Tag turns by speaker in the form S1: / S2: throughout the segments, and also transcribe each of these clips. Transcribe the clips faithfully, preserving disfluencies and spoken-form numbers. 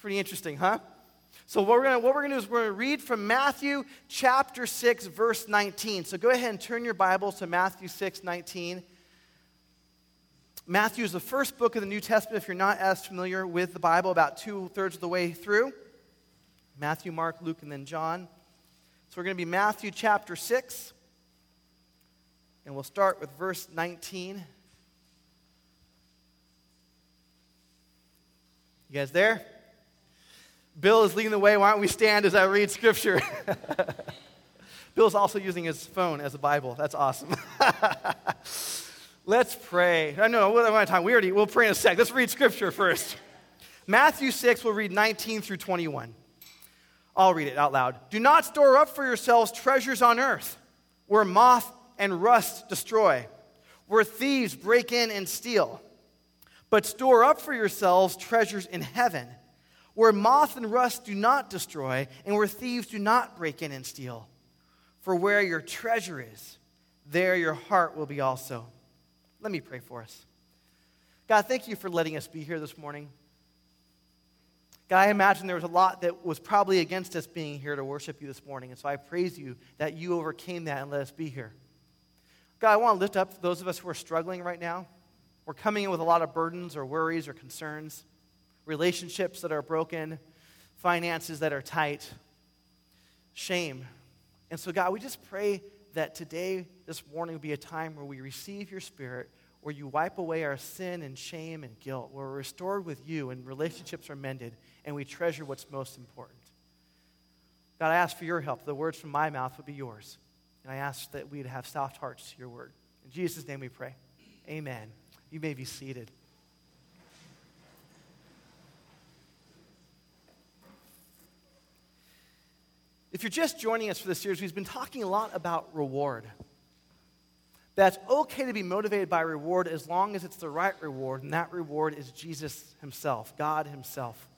S1: Pretty interesting, huh? So what we're gonna what we're gonna do is we're gonna read from Matthew chapter six, verse nineteen. So go ahead and turn your Bibles to Matthew six, nineteen. Matthew is the first book of the New Testament if you're not as familiar with the Bible, about two-thirds of the way through. Matthew, Mark, Luke, and then John. So we're going to be Matthew chapter six, and we'll start with verse nineteen. You guys there? Bill is leading the way. Why don't we stand as I read Scripture? Bill's also using his phone as a Bible. That's awesome. Let's pray. I know, we don't have time. We already, we'll pray in a sec. Let's read Scripture first. Matthew six, we'll read nineteen through twenty-one. I'll read it out loud. Do not store up for yourselves treasures on earth, where moth and rust destroy, where thieves break in and steal. But store up for yourselves treasures in heaven, where moth and rust do not destroy, and where thieves do not break in and steal. For where your treasure is, there your heart will be also. Let me pray for us. God, thank you for letting us be here this morning. God, I imagine there was a lot that was probably against us being here to worship you this morning, and so I praise you that you overcame that and let us be here. God, I want to lift up those of us who are struggling right now. We're coming in with a lot of burdens or worries or concerns, relationships that are broken, finances that are tight, shame. And so, God, we just pray that today, this morning, will be a time where we receive your Spirit, where you wipe away our sin and shame and guilt, where we're restored with you and relationships are mended, and we treasure what's most important. God, I ask for your help. The words from my mouth would be yours. And I ask that we'd have soft hearts to your word. In Jesus' name we pray. Amen. You may be seated. If you're just joining us for this series, we've been talking a lot about reward. That's okay to be motivated by reward as long as it's the right reward, and that reward is Jesus himself, God himself.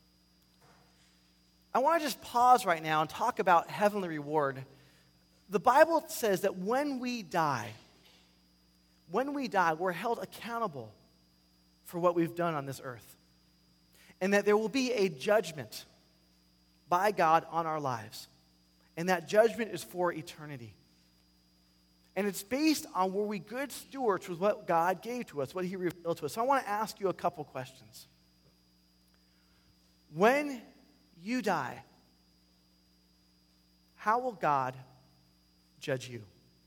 S1: I want to just pause right now and talk about heavenly reward. The Bible says that when we die, when we die, we're held accountable for what we've done on this earth, and that there will be a judgment by God on our lives. And that judgment is for eternity. And it's based on were we good stewards with what God gave to us, what he revealed to us. So I want to ask you a couple questions. When you die, how will God judge you?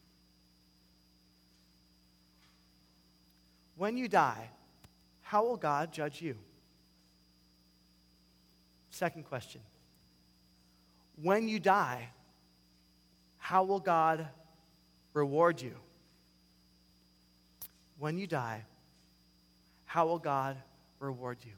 S1: When you die, how will God judge you? Second question. When you die, how will God reward you? When you die, how will God reward you?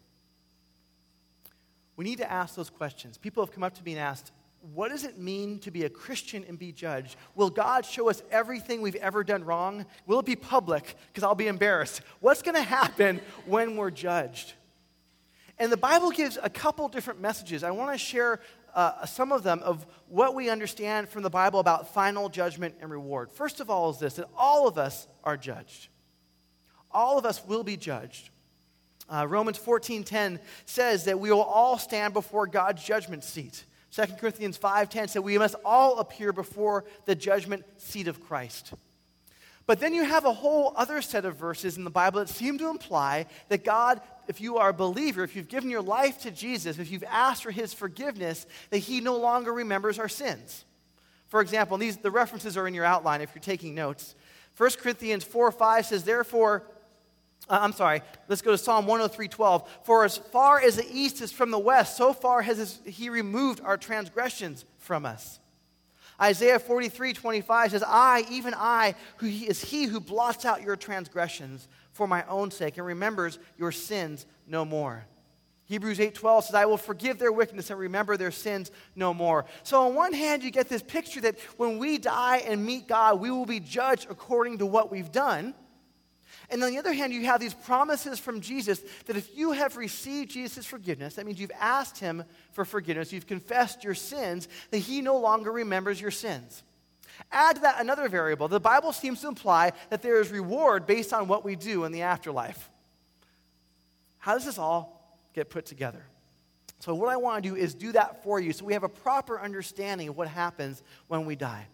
S1: We need to ask those questions. People have come up to me and asked, what does it mean to be a Christian and be judged? Will God show us everything we've ever done wrong? Will it be public? Because I'll be embarrassed. What's going to happen when we're judged? And the Bible gives a couple different messages. I want to share uh, some of them of what we understand from the Bible about final judgment and reward. First of all is this, that all of us are judged. All of us will be judged. Uh, Romans fourteen ten says that we will all stand before God's judgment seat. Second Corinthians five ten says we must all appear before the judgment seat of Christ. But then you have a whole other set of verses in the Bible that seem to imply that God, if you are a believer, if you've given your life to Jesus, if you've asked for his forgiveness, that he no longer remembers our sins. For example, these the references are in your outline if you're taking notes. First Corinthians four five says, therefore, uh, I'm sorry, let's go to Psalm one oh three twelve. For as far as the east is from the west, so far has his, he removed our transgressions from us. Isaiah forty-three twenty-five says, I, even I, who he, is he who blots out your transgressions for my own sake and remembers your sins no more. Hebrews eight twelve says, I will forgive their wickedness and remember their sins no more. So on one hand, you get this picture that when we die and meet God, we will be judged according to what we've done. And on the other hand, you have these promises from Jesus that if you have received Jesus' forgiveness, that means you've asked him for forgiveness, you've confessed your sins, that he no longer remembers your sins. Add to that another variable. The Bible seems to imply that there is reward based on what we do in the afterlife. How does this all get put together? So what I want to do is do that for you so we have a proper understanding of what happens when we die.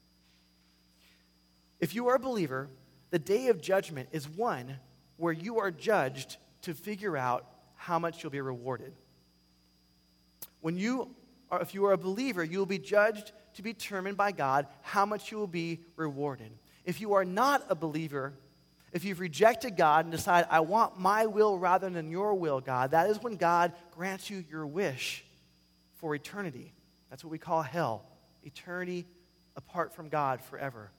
S1: If you are a believer, the day of judgment is one where you are judged to figure out how much you'll be rewarded. When you are, if you are a believer, you will be judged to be determined by God how much you will be rewarded. If you are not a believer, if you've rejected God and decide, I want my will rather than your will, God, that is when God grants you your wish for eternity. That's what we call hell, eternity apart from God forever.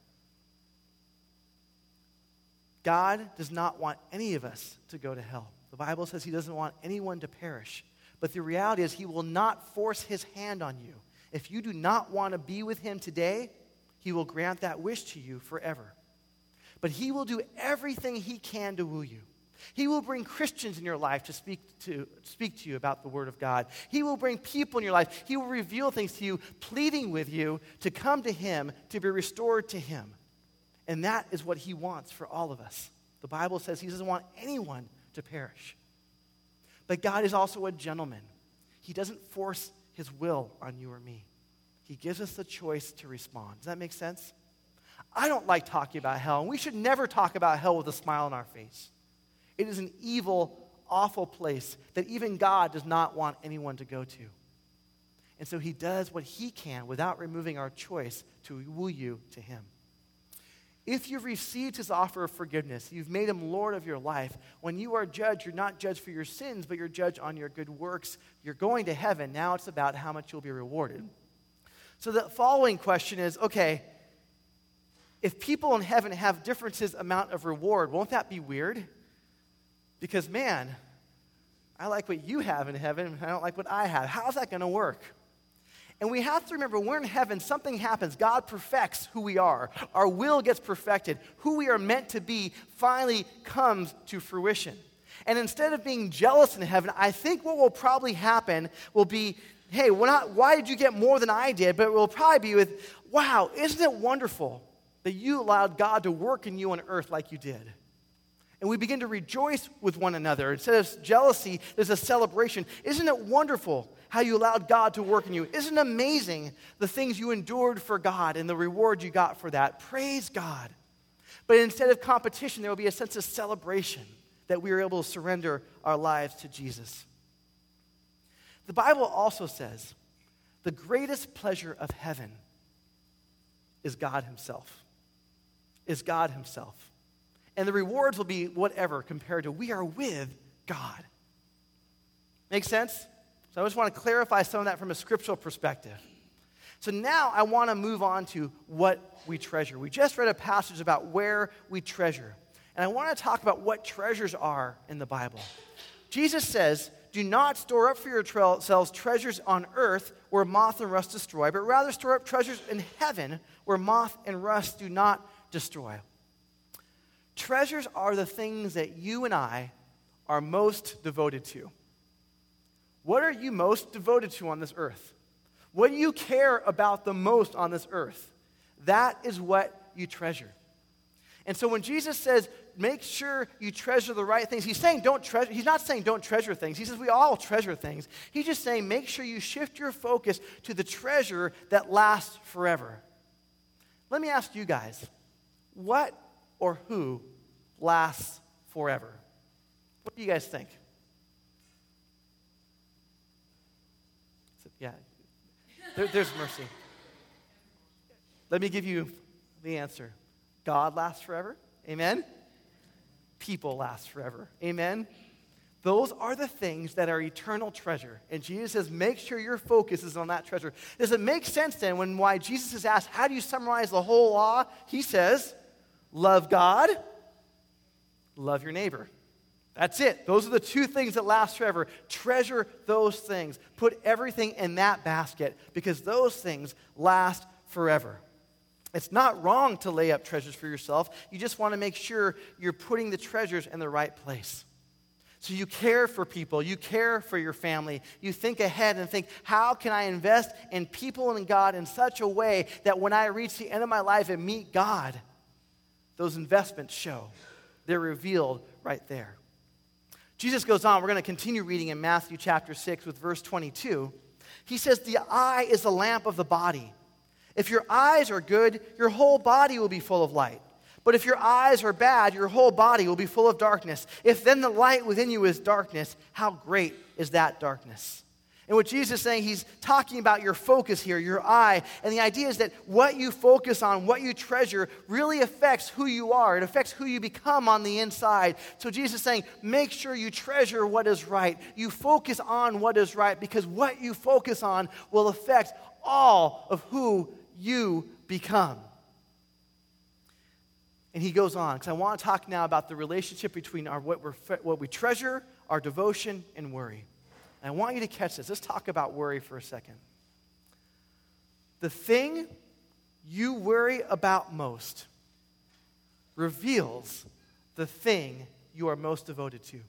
S1: God does not want any of us to go to hell. The Bible says he doesn't want anyone to perish. But the reality is he will not force his hand on you. If you do not want to be with him today, he will grant that wish to you forever. But he will do everything he can to woo you. He will bring Christians in your life to speak to, speak to you about the Word of God. He will bring people in your life. He will reveal things to you, pleading with you to come to him, to be restored to him. And that is what he wants for all of us. The Bible says he doesn't want anyone to perish. But God is also a gentleman. He doesn't force his will on you or me. He gives us the choice to respond. Does that make sense? I don't like talking about hell, and we should never talk about hell with a smile on our face. It is an evil, awful place that even God does not want anyone to go to. And so he does what he can without removing our choice to woo you to him. If you've received his offer of forgiveness, you've made him Lord of your life, when you are judged, you're not judged for your sins, but you're judged on your good works. You're going to heaven. Now it's about how much you'll be rewarded. So the following question is, okay, if people in heaven have differences amount of reward, won't that be weird? Because, man, I like what you have in heaven, and I don't like what I have. How's that going to work? And we have to remember, we're in heaven, something happens. God perfects who we are. Our will gets perfected. Who we are meant to be finally comes to fruition. And instead of being jealous in heaven, I think what will probably happen will be, hey, we're not, why did you get more than I did? But it will probably be with, wow, isn't it wonderful that you allowed God to work in you on earth like you did? And we begin to rejoice with one another. Instead of jealousy, there's a celebration. Isn't it wonderful how you allowed God to work in you? Isn't it amazing the things you endured for God and the reward you got for that? Praise God. But instead of competition, there will be a sense of celebration that we are able to surrender our lives to Jesus. The Bible also says the greatest pleasure of heaven is God himself. Is God himself. And the rewards will be whatever compared to we are with God. Make sense? So I just want to clarify some of that from a scriptural perspective. So now I want to move on to what we treasure. We just read a passage about where we treasure. And I want to talk about what treasures are in the Bible. Jesus says, do not store up for yourselves treasures on earth where moth and rust destroy, but rather store up treasures in heaven where moth and rust do not destroy. Treasures are the things that you and I are most devoted to. What are you most devoted to on this earth? What do you care about the most on this earth? That is what you treasure. And so when Jesus says, make sure you treasure the right things, he's saying don't treasure, he's not saying don't treasure things. He says we all treasure things. He's just saying make sure you shift your focus to the treasure that lasts forever. Let me ask you guys, what or who lasts forever? What do you guys think? Yeah, there, there's mercy. Let me give you the answer. God lasts forever. Amen? People last forever. Amen? Those are the things that are eternal treasure. And Jesus says, make sure your focus is on that treasure. Does it make sense then when why Jesus is asked, how do you summarize the whole law? He says, love God, love your neighbor. That's it. Those are the two things that last forever. Treasure those things. Put everything in that basket because those things last forever. It's not wrong to lay up treasures for yourself. You just want to make sure you're putting the treasures in the right place. So you care for people. You care for your family. You think ahead and think, how can I invest in people and God in such a way that when I reach the end of my life and meet God, those investments show. They're revealed right there. Jesus goes on. We're going to continue reading in Matthew chapter six with verse twenty-two. He says, the eye is the lamp of the body. If your eyes are good, your whole body will be full of light. But if your eyes are bad, your whole body will be full of darkness. If then the light within you is darkness, how great is that darkness? And what Jesus is saying, he's talking about your focus here, your eye. And the idea is that what you focus on, what you treasure, really affects who you are. It affects who you become on the inside. So Jesus is saying, make sure you treasure what is right. You focus on what is right, because what you focus on will affect all of who you become. And he goes on, because I want to talk now about the relationship between our what, we're, what we treasure, our devotion, and worry. And I want you to catch this. Let's talk about worry for a second. The thing you worry about most reveals the thing you are most devoted to.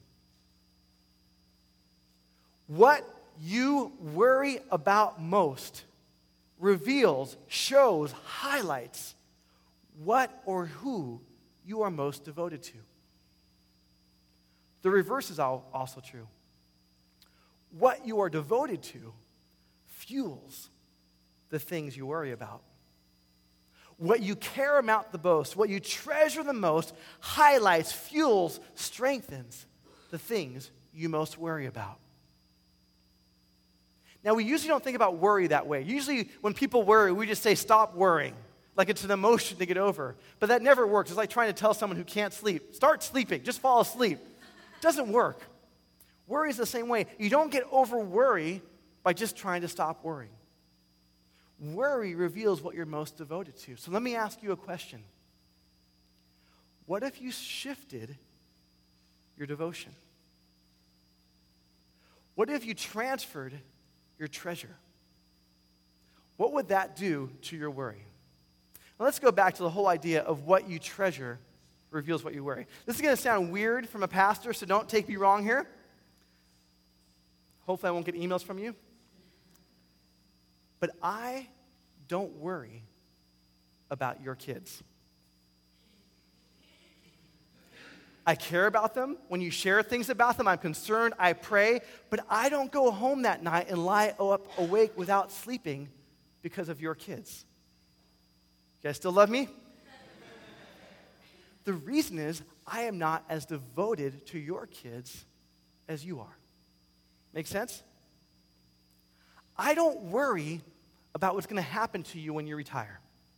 S1: What you worry about most reveals, shows, highlights what or who you are most devoted to. The reverse is also true. What you are devoted to fuels the things you worry about. What you care about the most, what you treasure the most, highlights, fuels, strengthens the things you most worry about. Now, we usually don't think about worry that way. Usually, when people worry, we just say, stop worrying. Like it's an emotion to get over. But that never works. It's like trying to tell someone who can't sleep, start sleeping, just fall asleep. It doesn't work. Worry is the same way. You don't get over worry by just trying to stop worrying. Worry reveals what you're most devoted to. So let me ask you a question. What if you shifted your devotion? What if you transferred your treasure? What would that do to your worry? Now let's go back to the whole idea of what you treasure reveals what you worry. This is going to sound weird from a pastor, so don't take me wrong here. Hopefully I won't get emails from you. But I don't worry about your kids. I care about them. When you share things about them, I'm concerned, I pray, but I don't go home that night and lie up awake without sleeping because of your kids. You guys still love me? The reason is I am not as devoted to your kids as you are. Make sense? I don't worry about what's going to happen to you when you retire.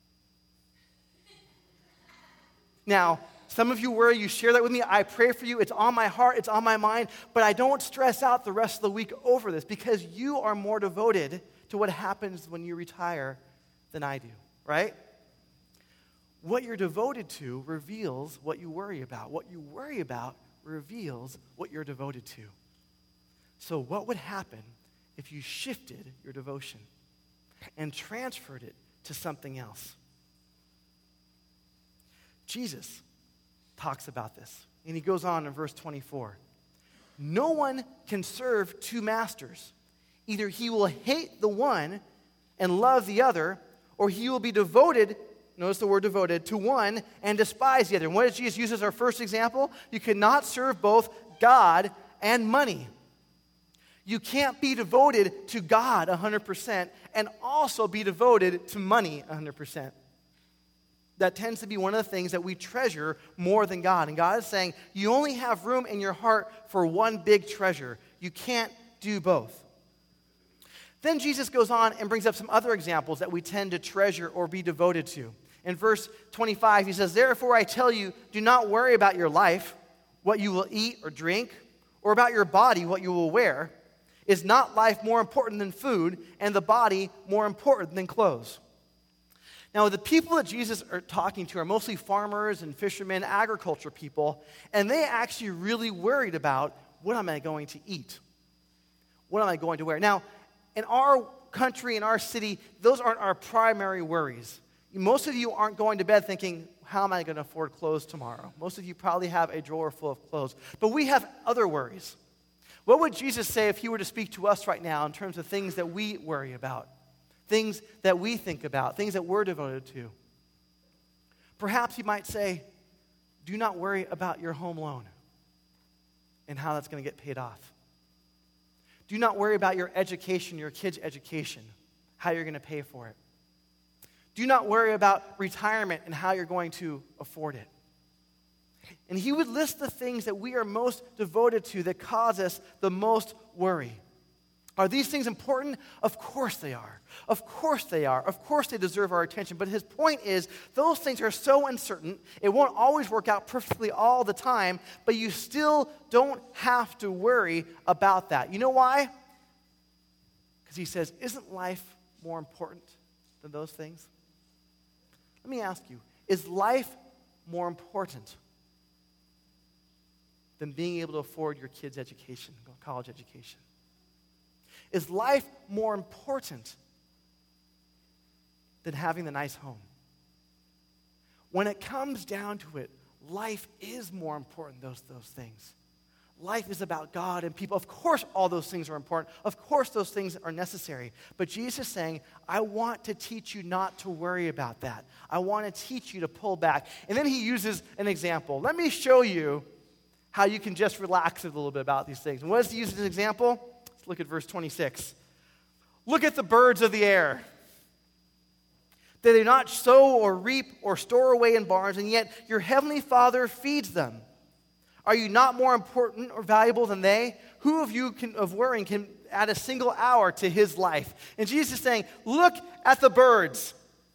S1: Now, some of you worry, you share that with me. I pray for you. It's on my heart. It's on my mind. But I don't stress out the rest of the week over this because you are more devoted to what happens when you retire than I do, right? What you're devoted to reveals what you worry about. What you worry about reveals what you're devoted to. So what would happen if you shifted your devotion and transferred it to something else? Jesus talks about this, and he goes on in verse twenty-four. No one can serve two masters. Either he will hate the one and love the other, or he will be devoted, notice the word devoted, to one and despise the other. And what does Jesus use as our first example? You cannot serve both God and money. You can't be devoted to God one hundred percent and also be devoted to money one hundred percent. That tends to be one of the things that we treasure more than God. And God is saying, you only have room in your heart for one big treasure. You can't do both. Then Jesus goes on and brings up some other examples that we tend to treasure or be devoted to. In verse twenty-five, he says, therefore I tell you, do not worry about your life, what you will eat or drink, or about your body, what you will wear. Is not life more important than food, and the body more important than clothes? Now, the people that Jesus are talking to are mostly farmers and fishermen, agriculture people, and they actually really worried about, what am I going to eat? What am I going to wear? Now, in our country, in our city, those aren't our primary worries. Most of you aren't going to bed thinking, how am I going to afford clothes tomorrow? Most of you probably have a drawer full of clothes. But we have other worries. What would Jesus say if he were to speak to us right now in terms of things that we worry about, things that we think about, things that we're devoted to? Perhaps he might say, do not worry about your home loan. and how that's going to get paid off. Do not worry about your education, your kids' education, how you're going to pay for it. Do not worry about retirement and how you're going to afford it. And he would list the things that we are most devoted to that cause us the most worry. Are these things important? Of course they are. Of course they are. Of course they deserve our attention. But his point is, those things are so uncertain, it won't always work out perfectly all the time, but you still don't have to worry about that. You know why? Because he says, isn't life more important than those things? Let me ask you, is life more important than being able to afford your kids' education, college education? Is life more important than having the nice home? When it comes down to it, life is more important than those, those things. Life is about God and people. Of course, all those things are important. Of course, those things are necessary. But Jesus is saying, I want to teach you not to worry about that. I want to teach you to pull back. And then he uses an example. Let me show you how you can just relax a little bit about these things. And what does he use as an example? Let's look at verse twenty-six. Look at the birds of the air. They do not sow or reap or store away in barns, and yet your heavenly Father feeds them. Are you not more important or valuable than they? Who of you can, of worrying can add a single hour to his life? And Jesus is saying, look at the birds.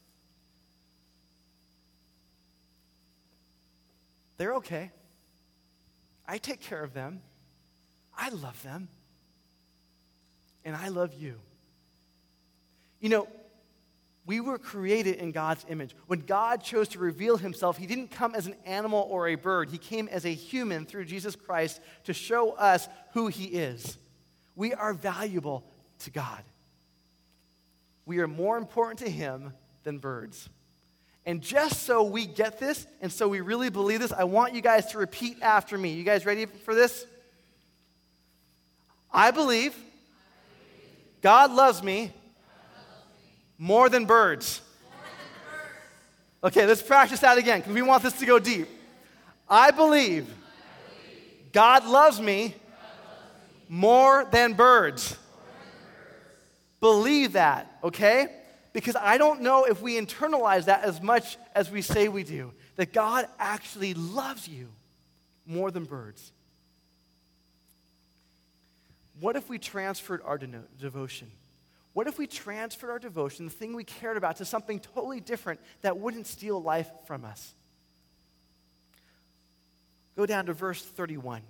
S1: They're okay. I take care of them. I love them. And I love you. You know, we were created in God's image. When God chose to reveal himself, he didn't come as an animal or a bird. He came as a human through Jesus Christ to show us who he is. We are valuable to God. We are more important to him than birds. And just so we get this, and so we really believe this, I want you guys to repeat after me. You guys ready for this? I believe God loves me more than birds. Okay, let's practice that again because we want this to go deep. I believe God loves me more than birds. Believe that, okay? Because I don't know if we internalize that as much as we say we do. That God actually loves you more than birds. What if we transferred our de- devotion? What if we transferred our devotion, the thing we cared about, to something totally different that wouldn't steal life from us? Go down to verse thirty-one.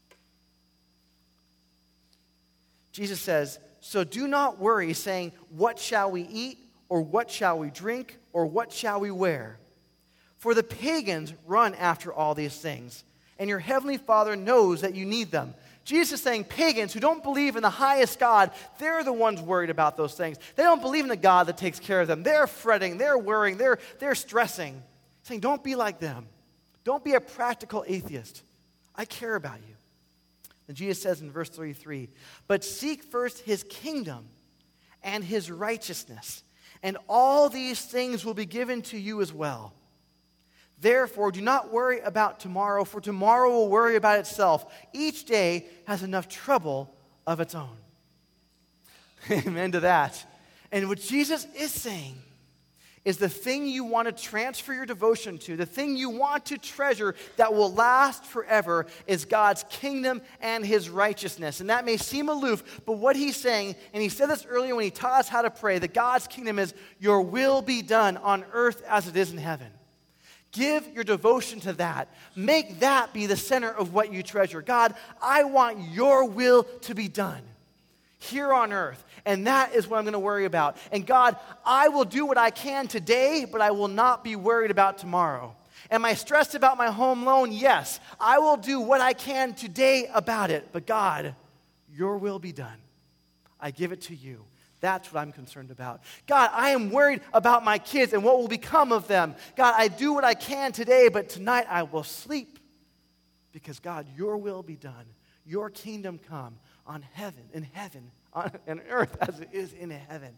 S1: Jesus says, so do not worry, saying, what shall we eat, or what shall we drink, or what shall we wear? For the pagans run after all these things, and your heavenly Father knows that you need them. Jesus is saying pagans who don't believe in the highest God, they're the ones worried about those things. They don't believe in the God that takes care of them. They're fretting, they're worrying, they're, they're stressing. He's saying, don't be like them. Don't be a practical atheist. I care about you. And Jesus says in verse thirty-three, but seek first his kingdom and his righteousness, and all these things will be given to you as well. Therefore, do not worry about tomorrow, for tomorrow will worry about itself. Each day has enough trouble of its own. Amen to that. And what Jesus is saying is the thing you want to transfer your devotion to, the thing you want to treasure that will last forever is God's kingdom and his righteousness. And that may seem aloof, but what he's saying, and he said this earlier when he taught us how to pray, that God's kingdom is your will be done on earth as it is in heaven. Give your devotion to that. Make that be the center of what you treasure. God, I want your will to be done here on earth. And that is what I'm going to worry about. And God, I will do what I can today, but I will not be worried about tomorrow. Am I stressed about my home loan? Yes. I will do what I can today about it. But God, your will be done. I give it to you. That's what I'm concerned about. God, I am worried about my kids and what will become of them. God, I do what I can today, but tonight I will sleep. Because God, your will be done. Your kingdom come on heaven, in heaven, on, on earth as it is in heaven.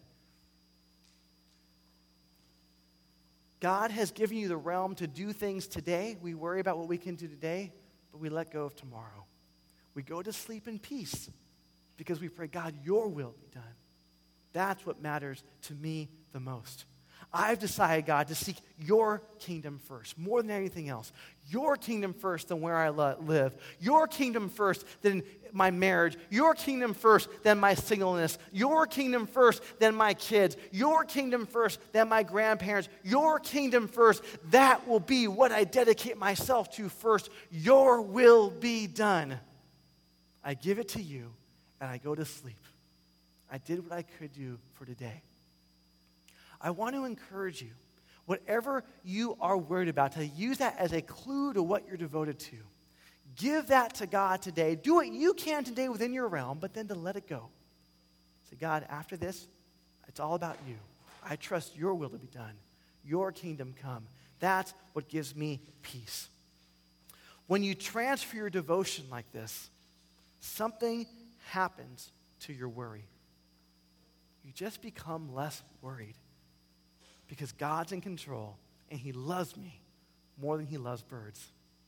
S1: God has given you the realm to do things today. We worry about what we can do today, but we let go of tomorrow. We go to sleep in peace because we pray, God, your will be done. That's what matters to me the most. I've decided, God, to seek your kingdom first, more than anything else. Your kingdom first than where I lo- live. Your kingdom first than my marriage. Your kingdom first than my singleness. Your kingdom first than my kids. Your kingdom first than my grandparents. Your kingdom first. That will be what I dedicate myself to first. Your will be done. I give it to you, and I go to sleep. I did what I could do for today. I want to encourage you, whatever you are worried about, to use that as a clue to what you're devoted to. Give that to God today. Do what you can today within your realm, but then to let it go. Say, God, after this, it's all about you. I trust your will to be done. Your kingdom come. That's what gives me peace. When you transfer your devotion like this, something happens to your worry. You just become less worried. Because God's in control, and he loves me more than he loves birds.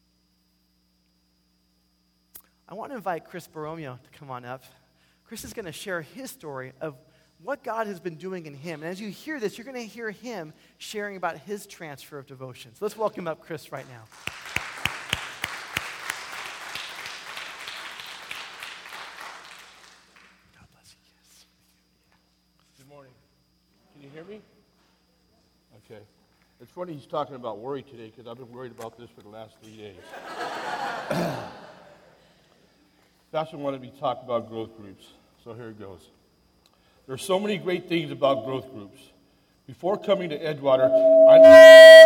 S1: I want to invite Chris Borromeo to come on up. Chris is going to share his story of what God has been doing in him. And as you hear this, you're going to hear him sharing about his transfer of devotion. So let's welcome up Chris right now. God bless you. Yes.
S2: Good morning. Can you hear me? Okay. It's funny he's talking about worry today because I've been worried about this for the last three days. Pastor wanted me to talk about growth groups, so here it goes. There's so many great things about growth groups. Before coming to Edgewater, I,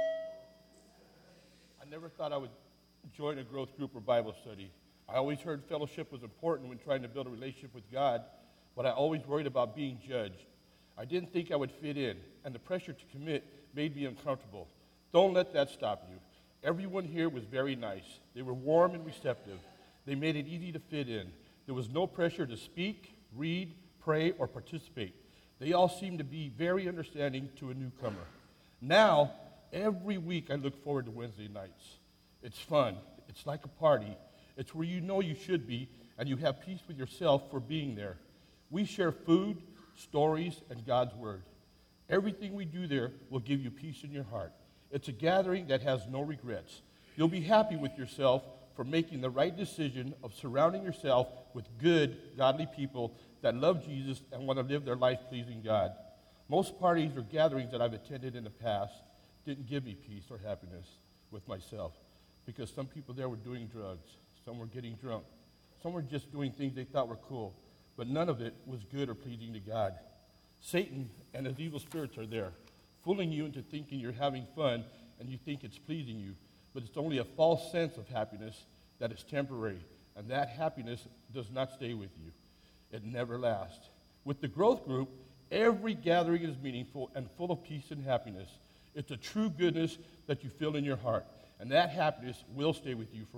S2: I never thought I would join a growth group or Bible study. I always heard fellowship was important when trying to build a relationship with God, but I always worried about being judged. I didn't think I would fit in, and the pressure to commit made me uncomfortable. Don't let that stop you. Everyone here was very nice. They were warm and receptive. They made it easy to fit in. There was no pressure to speak, read, pray, or participate. They all seemed to be very understanding to a newcomer. Now, every week I look forward to Wednesday nights. It's fun. It's like a party. It's where you know you should be, and you have peace with yourself for being there. We share food, stories, and God's Word. Everything we do there will give you peace in your heart. It's a gathering that has no regrets. You'll be happy with yourself for making the right decision of surrounding yourself with good, godly people that love Jesus and want to live their life pleasing God. Most parties or gatherings that I've attended in the past didn't give me peace or happiness with myself because some people there were doing drugs, some were getting drunk, some were just doing things they thought were cool. But none of it was good or pleasing to God. Satan and his evil spirits are there, fooling you into thinking you're having fun and you think it's pleasing you. But it's only a false sense of happiness that is temporary, and that happiness does not stay with you. It never lasts. With the growth group, every gathering is meaningful and full of peace and happiness. It's a true goodness that you feel in your heart, and that happiness will stay with you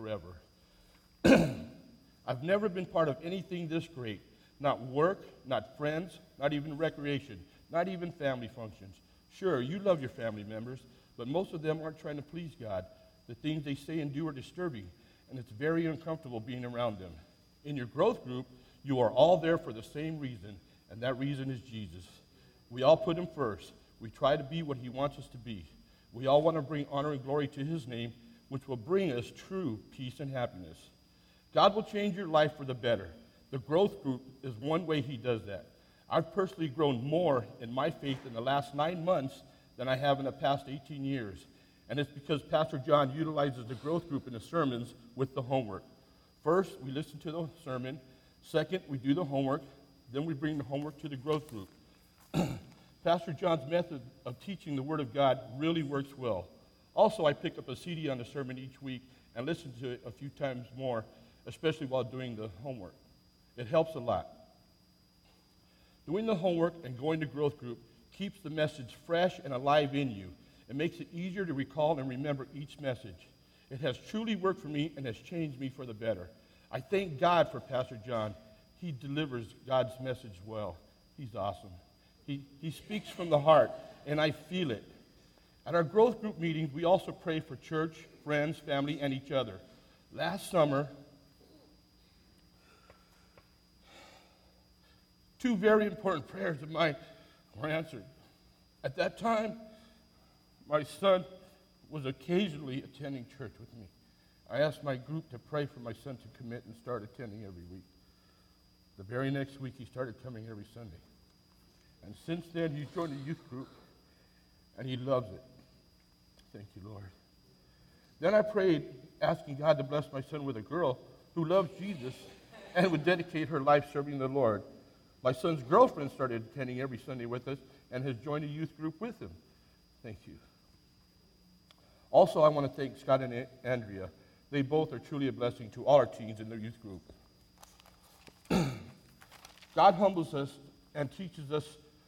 S2: forever. I've never been part of anything this great. Not work, not friends, not even recreation, not even family functions. Sure, you love your family members, but most of them aren't trying to please God. The things they say and do are disturbing, and it's very uncomfortable being around them. In your growth group, you are all there for the same reason, and that reason is Jesus. We all put him first. We try to be what he wants us to be. We all want to bring honor and glory to his name, which will bring us true peace and happiness. God will change your life for the better. The growth group is one way he does that. I've personally grown more in my faith in the last nine months than I have in the past eighteen years. And it's because Pastor John utilizes the growth group in the sermons with the homework. First, we listen to the sermon. Second, we do the homework. Then we bring the homework to the growth group. Pastor John's method of teaching the Word of God really works well. Also, I pick up a C D on the sermon each week and listen to it a few times more, especially while doing the homework. It helps a lot. Doing the homework and going to growth group keeps the message fresh and alive in you. It makes it easier to recall and remember each message. It has truly worked for me and has changed me for the better. I thank God for Pastor John. He delivers God's message well. He's awesome. He, he speaks from the heart, and I feel it. At our growth group meetings, we also pray for church, friends, family, and each other. Last summer, two very important prayers of mine were answered. At that time, my son was occasionally attending church with me. I asked my group to pray for my son to commit and start attending every week. The very next week, he started coming every Sunday. And since then, he's joined a youth group, and he loves it. Thank you, Lord. Then I prayed, asking God to bless my son with a girl who loves Jesus and would dedicate her life serving the Lord. My son's girlfriend started attending every Sunday with us and has joined a youth group with him. Thank you. Also, I want to thank Scott and A- Andrea. They both are truly a blessing to all our teens in their youth group. God humbles us and teaches us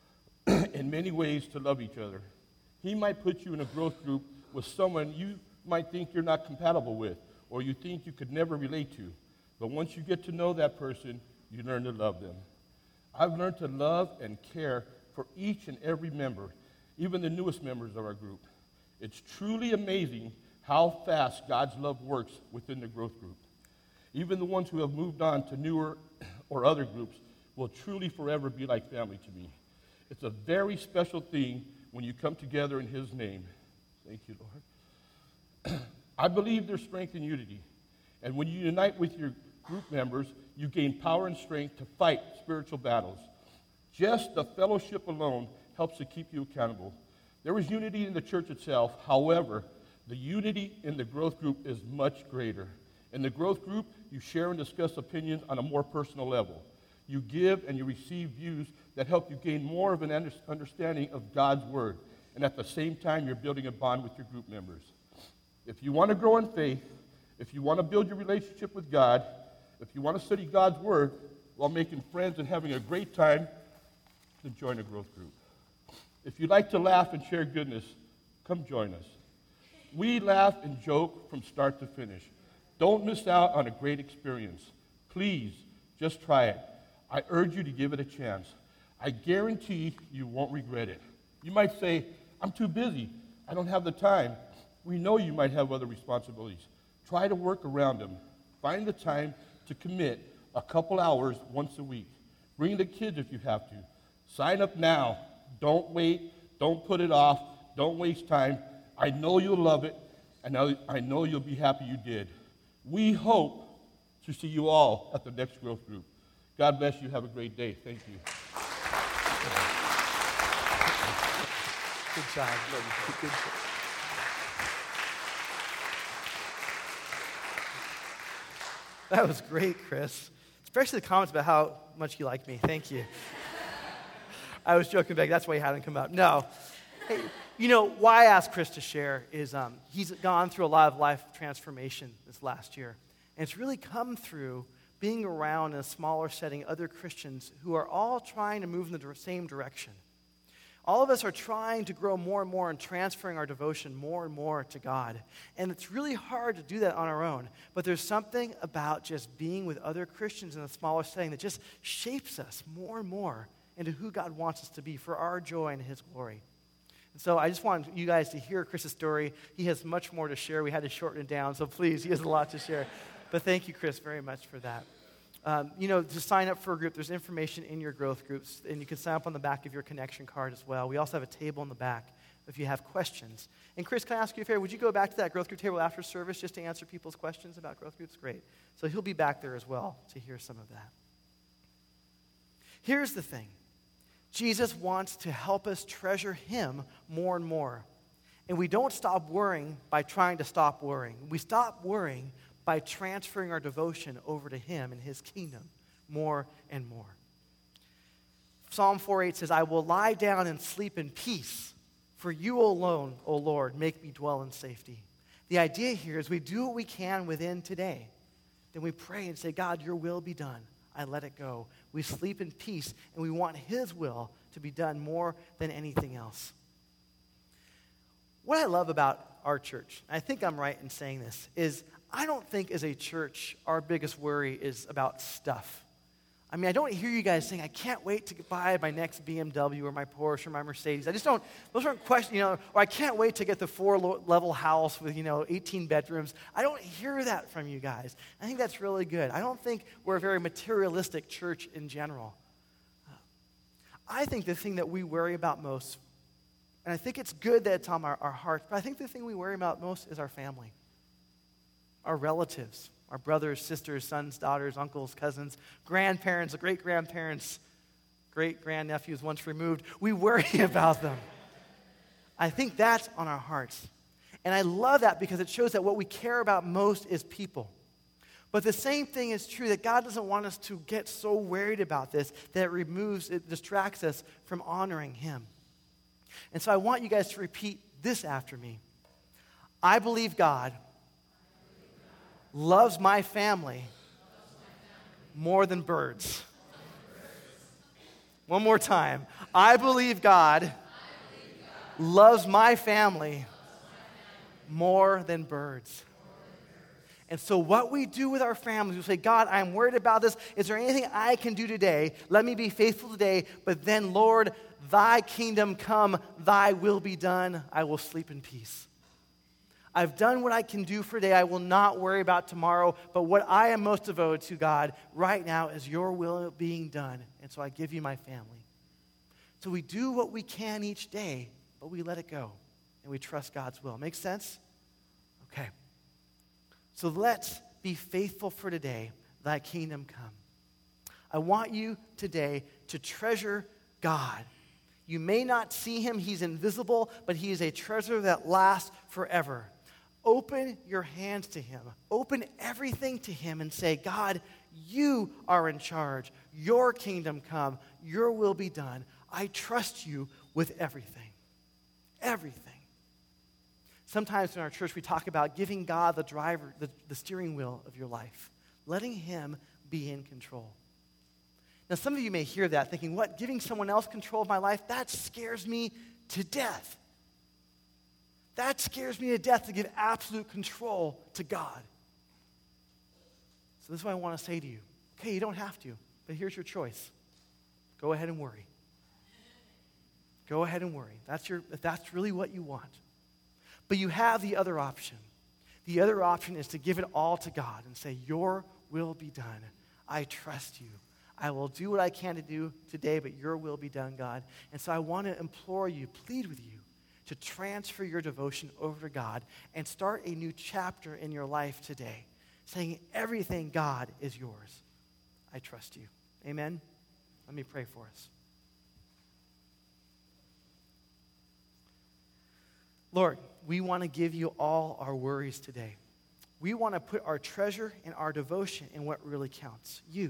S2: in many ways to love each other. He might put you in a growth group with someone you might think you're not compatible with or you think you could never relate to. But once you get to know that person, you learn to love them. I've learned to love and care for each and every member, even the newest members of our group. It's truly amazing how fast God's love works within the growth group. Even the ones who have moved on to newer or other groups will truly forever be like family to me. It's a very special thing when you come together in His name. Thank you, Lord. I believe there's strength in unity. And when you unite with your group members, you gain power and strength to fight spiritual battles. Just the fellowship alone helps to keep you accountable. There is unity in the church itself. However, the unity in the growth group is much greater. In the growth group, you share and discuss opinions on a more personal level. You give and you receive views that help you gain more of an understanding of God's Word. And at the same time, you're building a bond with your group members. If you want to grow in faith, if you want to build your relationship with God, if you want to study God's Word while making friends and having a great time, then join a growth group. If you like to laugh and share goodness, come join us. We laugh and joke from start to finish. Don't miss out on a great experience. Please, just try it. I urge you to give it a chance. I guarantee you won't regret it. You might say, I'm too busy. I don't have the time. We know you might have other responsibilities. Try to work around them. Find the time to commit a couple hours once a week. Bring the kids if you have to. Sign up now. Don't wait. Don't put it off. Don't waste time. I know you'll love it, and I know you'll be happy you did. We hope to see you all at the next growth group. God bless you. Have a great day. Thank you.
S1: Good job. Good job. That was great, Chris. Especially the comments about how much you like me. Thank you. I was joking back. That's why he hadn't come up. No. Hey, you know, why I asked Chris to share is um, he's gone through a lot of life transformation this last year. And it's really come through being around in a smaller setting other Christians who are all trying to move in the same direction. All of us are trying to grow more and more and transferring our devotion more and more to God. And it's really hard to do that on our own. But there's something about just being with other Christians in a smaller setting that just shapes us more and more into who God wants us to be for our joy and His glory. And so I just want you guys to hear Chris's story. He has much more to share. We had to shorten it down, so please, he has a lot to share. But thank you, Chris, very much for that. Um, you know, to sign up for a group, there's information in your growth groups, and you can sign up on the back of your connection card as well. We also have a table in the back if you have questions. And Chris, can I ask you a favor? Would you go back to that growth group table after service just to answer people's questions about growth groups? Great. So he'll be back there as well to hear some of that. Here's the thing. Jesus wants to help us treasure Him more and more. And we don't stop worrying by trying to stop worrying. We stop worrying by transferring our devotion over to Him and His kingdom more and more. Psalm four eight says, I will lie down and sleep in peace, for you alone, O Lord, make me dwell in safety. The idea here is we do what we can within today. Then we pray and say, God, your will be done. I let it go. We sleep in peace, and we want His will to be done more than anything else. What I love about our church, I think I'm right in saying this, is I don't think as a church our biggest worry is about stuff. I mean, I don't hear you guys saying, I can't wait to buy my next B M W or my Porsche or my Mercedes. I just don't, those aren't questions, you know, or I can't wait to get the four-level house with, you know, eighteen bedrooms. I don't hear that from you guys. I think that's really good. I don't think we're a very materialistic church in general. I think the thing that we worry about most, and I think it's good that it's on our, our hearts, but I think the thing we worry about most is our family, our relatives, our brothers, sisters, sons, daughters, uncles, cousins, grandparents, great-grandparents, great-grandnephews once removed. We worry about them. I think that's on our hearts. And I love that because it shows that what we care about most is people. But the same thing is true, that God doesn't want us to get so worried about this that it removes, it distracts us from honoring Him. And so I want you guys to repeat this after me. I believe God loves my family more than birds. One more time. I believe God loves my family more than birds. And so what we do with our families, we say, God, I'm worried about this. Is there anything I can do today? Let me be faithful today. But then, Lord, thy kingdom come, thy will be done. I will sleep in peace. I've done what I can do for today. I will not worry about tomorrow. But what I am most devoted to, God, right now is your will being done. And so I give you my family. So we do what we can each day, but we let it go. And we trust God's will. Make sense? Okay. So let's be faithful for today. Thy kingdom come. I want you today to treasure God. You may not see him. He's invisible, but he is a treasure that lasts forever. Open your hands to him. Open everything to him and say, God, you are in charge. Your kingdom come. Your will be done. I trust you with everything. Everything. Sometimes in our church we talk about giving God the driver, the, the steering wheel of your life. Letting him be in control. Now some of you may hear that thinking, what, giving someone else control of my life? That scares me to death. That scares me to death to give absolute control to God. So this is what I want to say to you. Okay, you don't have to, but here's your choice. Go ahead and worry. Go ahead and worry. That's your, if that's really what you want. But you have the other option. The other option is to give it all to God and say, your will be done. I trust you. I will do what I can to do today, but your will be done, God. And so I want to implore you, plead with you, to transfer your devotion over to God and start a new chapter in your life today, saying everything, God, is yours. I trust you. Amen? Let me pray for us. Lord, we want to give you all our worries today. We want to put our treasure and our devotion in what really counts, you.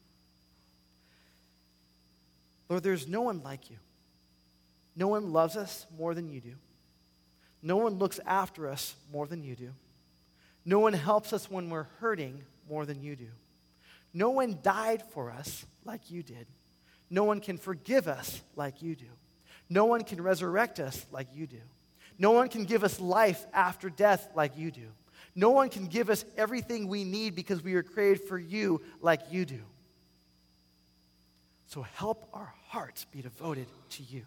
S1: Lord, there's no one like you. No one loves us more than you do. No one looks after us more than you do. No one helps us when we're hurting more than you do. No one died for us like you did. No one can forgive us like you do. No one can resurrect us like you do. No one can give us life after death like you do. No one can give us everything we need because we are created for you like you do. So help our hearts be devoted to you.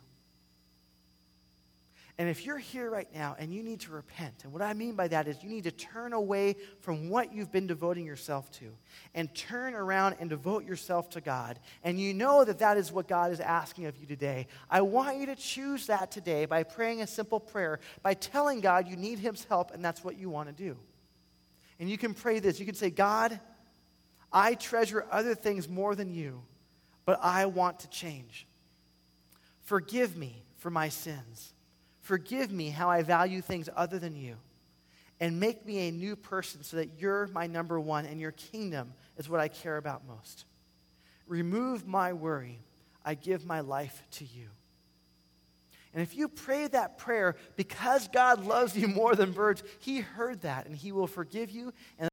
S1: And if you're here right now and you need to repent, and what I mean by that is you need to turn away from what you've been devoting yourself to and turn around and devote yourself to God, and you know that that is what God is asking of you today, I want you to choose that today by praying a simple prayer, by telling God you need his help and that's what you want to do. And you can pray this. You can say, God, I treasure other things more than you, but I want to change. Forgive me for my sins. Forgive me how I value things other than you. And make me a new person so that you're my number one and your kingdom is what I care about most. Remove my worry. I give my life to you. And if you pray that prayer because God loves you more than birds, he heard that and he will forgive you. And